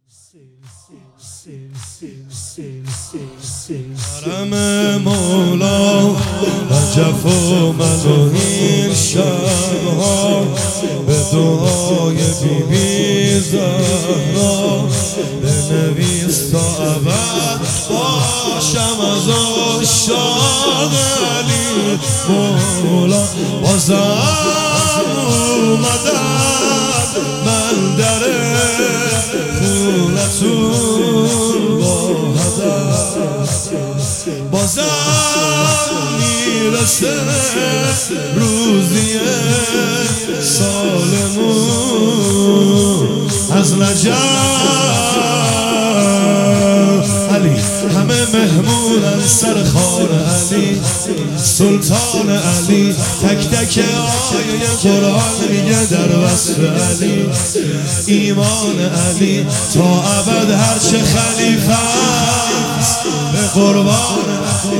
کرم مولا عجب و من و این شبها به دعای بی بی زهرا بنویس تا ابد باشم از عشاق علی مولا. بازم اومدم من در خونتون با هدف، بازم میرسه روزی سالمون از نجف. علی همه مهمونن سر خان علی سلطان علی، تک تک آیه قرآن میگه در وصف علی. ایمان علی تا ابد هرچه خلیفه است به قربان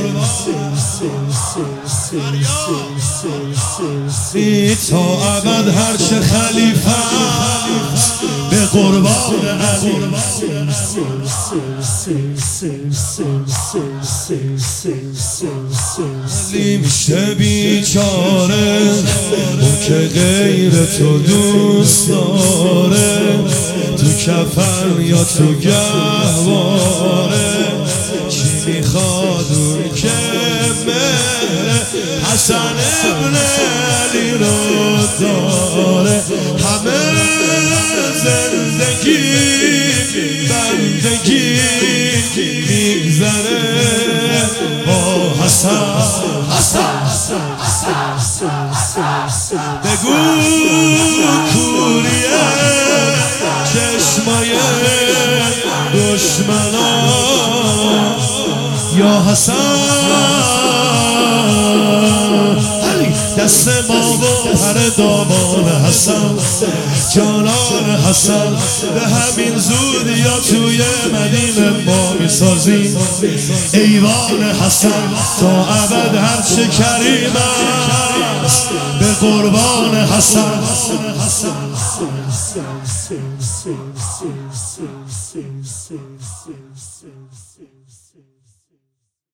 علی، تا ابد هرچه خلیفه است به قربان علی. علی میشه بیچاره اون که غیر تو دوست داره، تو کفن یا تو گهواره. چی میخواد اون که مهر حسن ابن علی رو داره؟ همه زندگی بندگی میگذره با حسن. بگو کوریه چشمای دشمنان یا حسن. دست ما و پر دامان حسن، جانان حسن. به همین زود یا توی مدینه ما میسازیم ایوان حسن، تا ابد هرچه کریم است به قربان حسن.